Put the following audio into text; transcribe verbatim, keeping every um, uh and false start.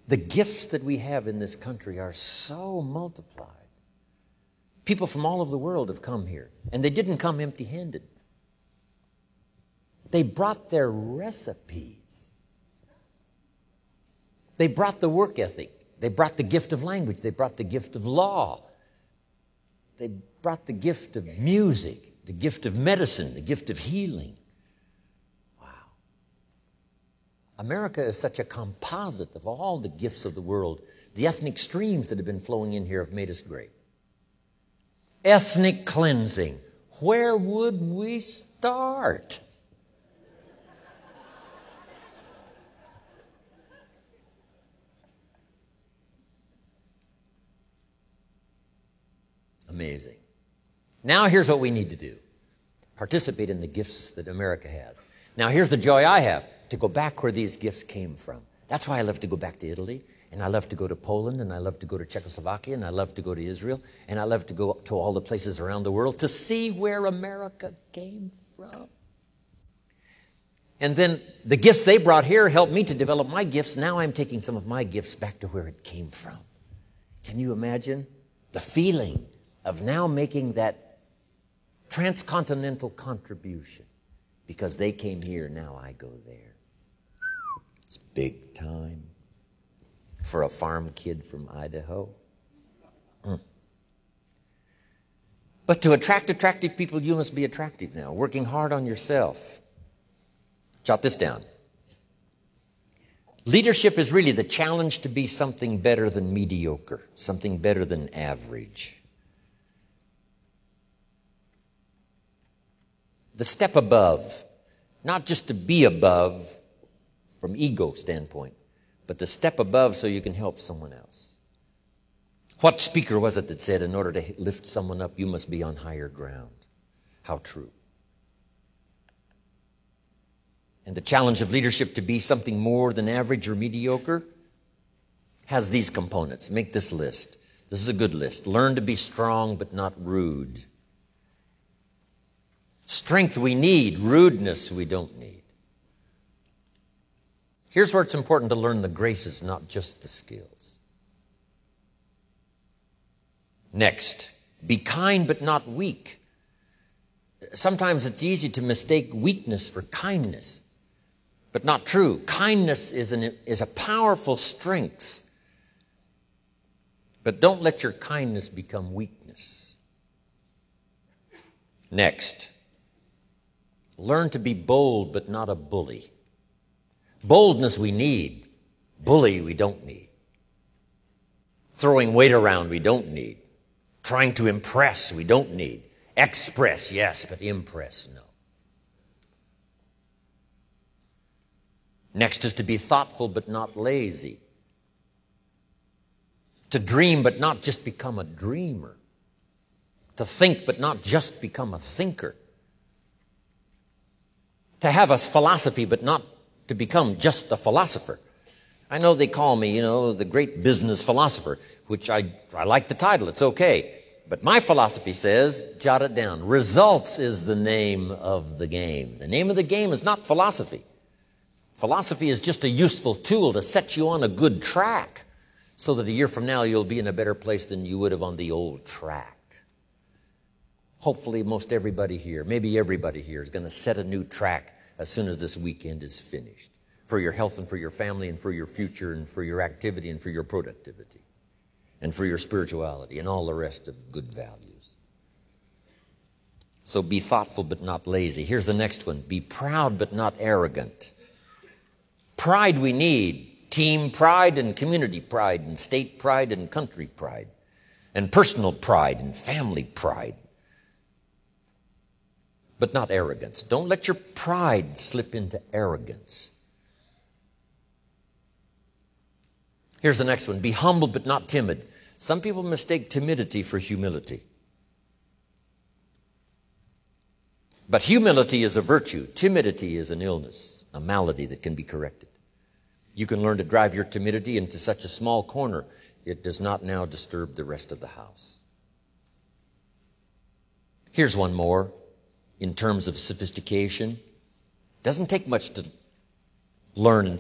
The gifts that we have in this country are so multiplied. People from all over the world have come here, and they didn't come empty-handed. They brought their recipes. They brought the work ethic. They brought the gift of language. They brought the gift of law. They brought the gift of music, the gift of medicine, the gift of healing. Wow. America is such a composite of all the gifts of the world. The ethnic streams that have been flowing in here have made us great. Ethnic cleansing. Where would we start? Amazing. Now here's what we need to do. Participate in the gifts that America has. Now here's the joy I have, to go back where these gifts came from. That's why I love to go back to Italy, and I love to go to Poland, and I love to go to Czechoslovakia, and I love to go to Israel, and I love to go to all the places around the world to see where America came from. And then the gifts they brought here helped me to develop my gifts. Now I'm taking some of my gifts back to where it came from. Can you imagine the feeling of now making that transcontinental contribution? Because they came here, now I go there. It's big time for a farm kid from Idaho. Mm. But to attract attractive people, you must be attractive now, working hard on yourself. Jot this down. Leadership is really the challenge to be something better than mediocre, something better than average. The step above, not just to be above from ego standpoint, but the step above so you can help someone else. What speaker was it that said, in order to lift someone up, you must be on higher ground? How true. And the challenge of leadership to be something more than average or mediocre has these components. Make this list. This is a good list. Learn to be strong but not rude. Strength we need, rudeness we don't need. Here's where it's important to learn the graces, not just the skills. Next, be kind but not weak. Sometimes it's easy to mistake weakness for kindness, but not true. Kindness is, an, is a powerful strength, but don't let your kindness become weakness. Next, learn to be bold but not a bully. Boldness we need. Bully we don't need. Throwing weight around we don't need. Trying to impress we don't need. Express, yes, but impress, no. Next is to be thoughtful but not lazy. To dream but not just become a dreamer. To think but not just become a thinker. To have a philosophy but not to become just a philosopher. I know they call me, you know, the great business philosopher, which I, I like the title. It's okay. But my philosophy says, jot it down, results is the name of the game. The name of the game is not philosophy. Philosophy is just a useful tool to set you on a good track so that a year from now you'll be in a better place than you would have on the old track. Hopefully most everybody here, maybe everybody here, is going to set a new track as soon as this weekend is finished, for your health and for your family and for your future and for your activity and for your productivity and for your spirituality and all the rest of good values. So be thoughtful but not lazy. Here's the next one. Be proud but not arrogant. Pride we need. Team pride and community pride and state pride and country pride and personal pride and family pride. But not arrogance. Don't let your pride slip into arrogance. Here's the next one. Be humble but not timid. Some people mistake timidity for humility. But humility is a virtue. Timidity is an illness, a malady that can be corrected. You can learn to drive your timidity into such a small corner, it does not now disturb the rest of the house. Here's one more. In terms of sophistication, it doesn't take much to learn